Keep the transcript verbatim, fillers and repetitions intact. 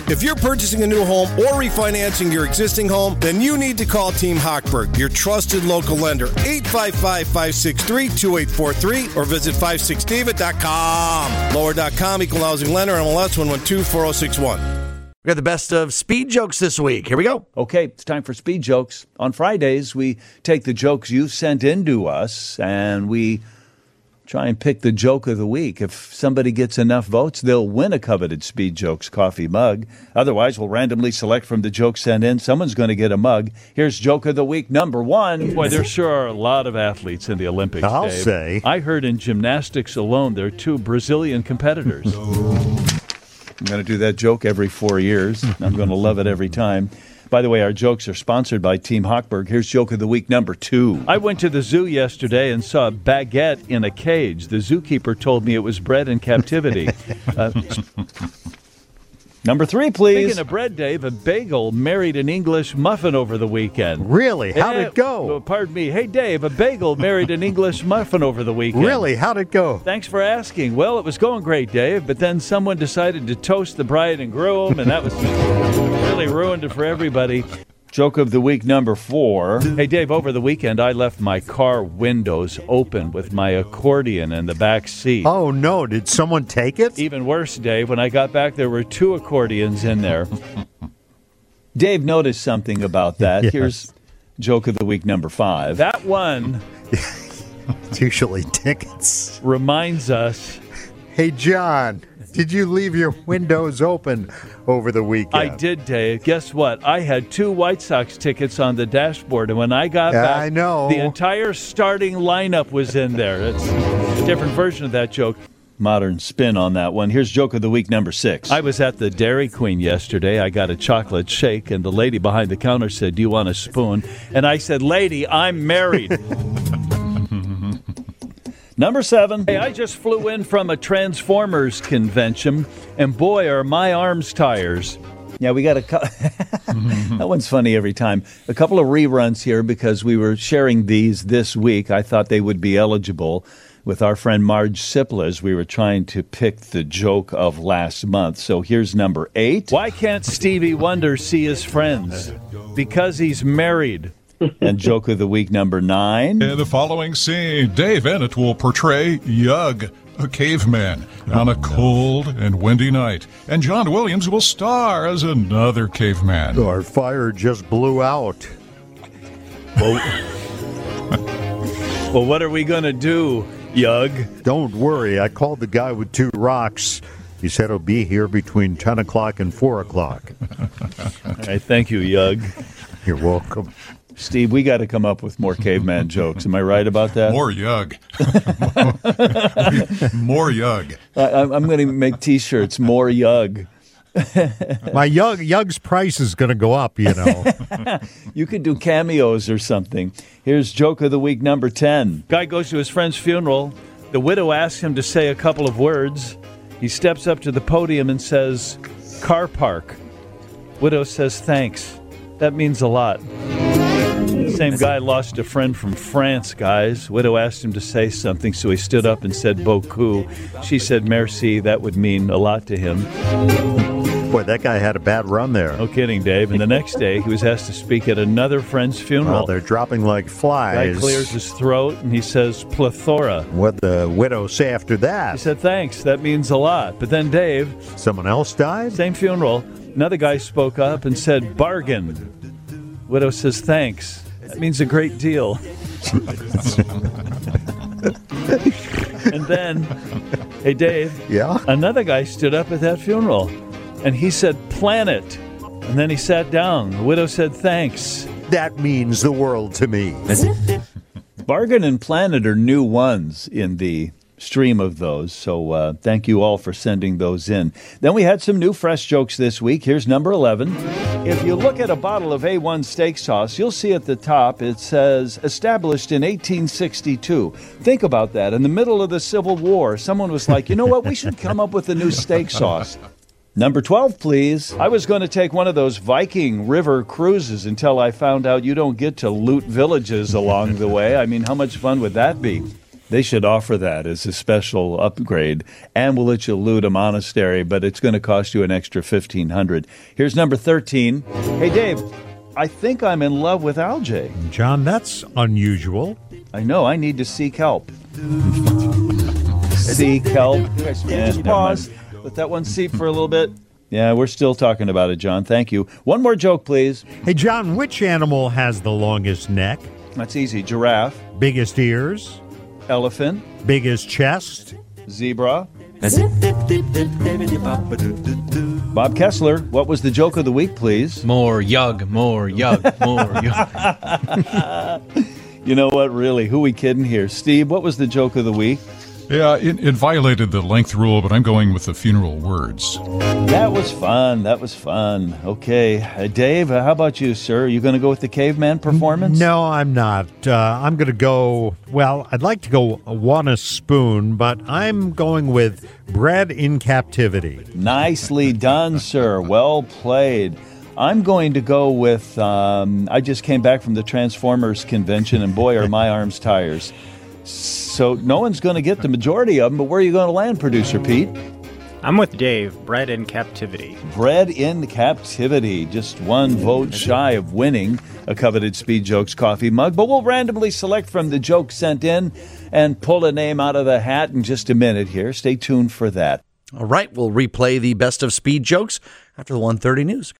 If you're purchasing a new home or refinancing your existing home, then you need to call Team Hochberg, your trusted local lender. eight five five, five six three, two eight four three or visit five six david dot com. Lower dot com, equal housing lender, M L S one one two four zero six one. We got the best of speed jokes this week. Here we go. Okay, it's time for speed jokes. On Fridays, we take the jokes you've sent in to us, and we try and pick the joke of the week. If somebody gets enough votes, they'll win a coveted Speed Jokes coffee mug. Otherwise, we'll randomly select from the jokes sent in. Someone's going to get a mug. Here's joke of the week number one. Boy, there sure are a lot of athletes in the Olympics, I'll Dave. say. I heard in gymnastics alone there are two Brazilian competitors. I'm going to do that joke every four years. I'm going to love it every time. By the way, our jokes are sponsored by Team Hochberg. Here's joke of the week number two. I went to the zoo yesterday and saw a baguette in a cage. The zookeeper told me it was bred in captivity. Uh, Number three, please. Speaking of bread, Dave, a bagel married an English muffin over the weekend. Really? How'd Eh, it go? well, pardon me. Hey, Dave, a bagel married an English muffin over the weekend. Really? How'd it go? Thanks for asking. Well, it was going great, Dave, but then someone decided to toast the bride and groom, and that was really ruined it for everybody. Joke of the week number four. Hey, Dave, over the weekend, I left my car windows open with my accordion in the back seat. Oh, no. Did someone take it? Even worse, Dave, when I got back, there were two accordions in there. Dave noticed something about that. Yes. Here's joke of the week number five. That one It's usually tickets. reminds us Hey, John, did you leave your windows open over the weekend? I did, Dave. Guess what? I had two White Sox tickets on the dashboard, and when I got Yeah, back, I know. the entire starting lineup was in there. It's a different version of that joke. Modern spin on that one. Here's joke of the week number six. I was at the Dairy Queen yesterday. I got a chocolate shake, and the lady behind the counter said, "Do you want a spoon?" And I said, "Lady, I'm married." Number seven. Hey, I just flew in from a Transformers convention, and boy, are my arms tires. Yeah, we got a co- that one's funny every time. A couple of reruns here because we were sharing these this week. I thought they would be eligible with our friend Marge Sipler as we were trying to pick the joke of last month. So here's number eight. Why can't Stevie Wonder see his friends? Because he's married. And joke of the week number nine. In the following scene, Dave Ennett will portray Yug, a caveman, on a cold and windy night. And John Williams will star as another caveman. Our fire just blew out. Well, well what are we going to do, Yug? Don't worry. I called the guy with two rocks. He said he'll be here between ten o'clock and four o'clock. All right, thank you, Yug. You're welcome. Steve, we got to come up with more caveman jokes. Am I right about that? More Yug. More Yug. I, I'm going to make T-shirts, more Yug. My Yug, Yug's price is going to go up, you know. You could do cameos or something. Here's joke of the week number ten. Guy goes to his friend's funeral. The widow asks him to say a couple of words. He steps up to the podium and says, "Car park." Widow says, "Thanks. That means a lot." Same guy lost a friend from France, guys. Widow asked him to say something, so he stood up and said beaucoup. She said merci. That would mean a lot to him. Boy, that guy had a bad run there. No kidding, Dave. And the next day, he was asked to speak at another friend's funeral. Well, they're dropping like flies. Guy clears his throat, and he says plethora. What'd the widow say after that? He said, "Thanks. That means a lot." But then Dave, Someone else died? same funeral, another guy spoke up and said, "Bargain." Widow says, "Thanks. That means a great deal." And then, hey, Dave, Yeah? another guy stood up at that funeral, and he said, "Planet." And then he sat down. The widow said, "Thanks." That means the world to me. Bargain and Planet are new ones in the stream of those, so uh, thank you all for sending those in. Then we had some new fresh jokes this week. Here's number eleven. If you look at a bottle of A one steak sauce, you'll see at the top it says, established in eighteen sixty-two. Think about that. In the middle of the Civil War, someone was like, you know what, we should come up with a new steak sauce. Number twelve, please. I was going to take one of those Viking river cruises until I found out you don't get to loot villages along the way. I mean, how much fun would that be? They should offer that as a special upgrade, and we'll let you loot a monastery, but it's going to cost you an extra fifteen hundred dollars. Here's number thirteen. Hey, Dave, I think I'm in love with Algae. John, that's unusual. I know. I need to seek help. Seek help. Yeah, just pause. Let that one seep for a little bit. Yeah, we're still talking about it, John. Thank you. One more joke, please. Hey, John, which animal has the longest neck? That's easy. Giraffe. Biggest ears? Elephant. Biggest chest? Zebra. Bob Kessler, what was the joke of the week, please? More yug, more yug, more yug. You know what, really? Who we kidding here? Steve, what was the joke of the week? Yeah, it, it violated the length rule, but I'm going with the funeral words. That was fun. That was fun. Okay. Uh, Dave, uh, how about you, sir? Are you going to go with the caveman performance? No, I'm not. Uh, I'm going to go, well, I'd like to go one a spoon, but I'm going with Bred in Captivity. Nicely done, sir. Well played. I'm going to go with, um, I just came back from the Transformers convention, and boy, are my arms tires. So no one's going to get the majority of them, but where are you going to land, Producer Pete? I'm with Dave. Bred in Captivity. Bred in Captivity. Just one vote shy of winning a coveted Speed Jokes coffee mug, but we'll randomly select from the jokes sent in and pull a name out of the hat in just a minute here. Stay tuned for that. All right, we'll replay the best of Speed Jokes after the one thirty news.